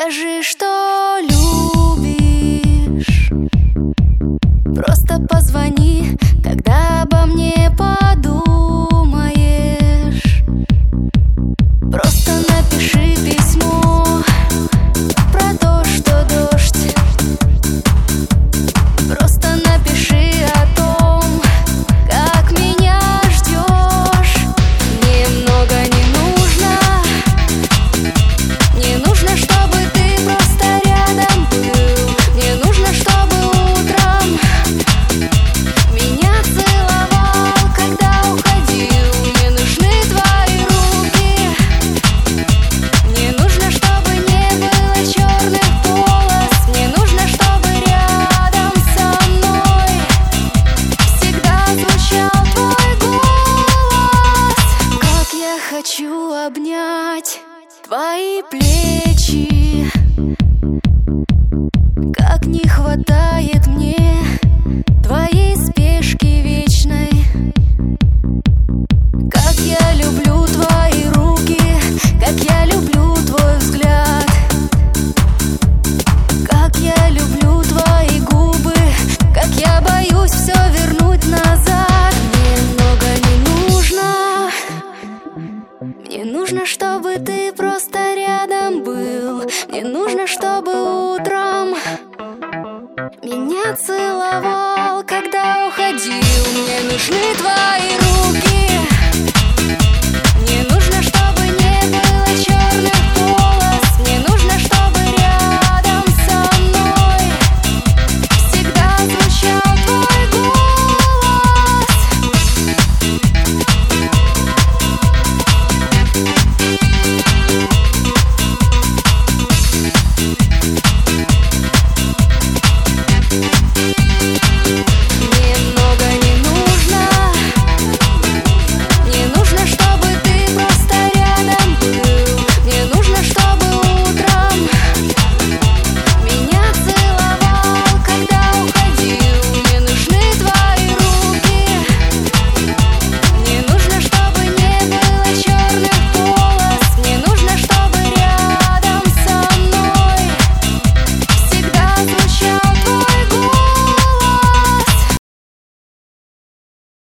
Скажи, что любишь. Просто позвони, когда обо мне подумаешь. Просто напиши письмо про то, что дождь. Просто напиши о том, как меня ждешь. Мне много не нужно. Не нужно, чтобы ты просто рядом был. Мне нужно, чтобы утром меня целовал, когда уходил. Мне нужны твои руки. Мне нужно, чтобы не было черных полос. Мне нужно, чтобы рядом со мной всегда звучал твой голос. Как я хочу обнять твои плечи, как не хватает мне твоей спешки вечной. Как я люблю твои руки, как я люблю твой взгляд. Как я люблю твои губы, как я боюсь все вернуть назад. Мне много не нужно. Мне нужно, чтобы ты просто рядом был. Мне нужно, чтобы утром меня целовал, когда уходил. Мне нужны твои руки.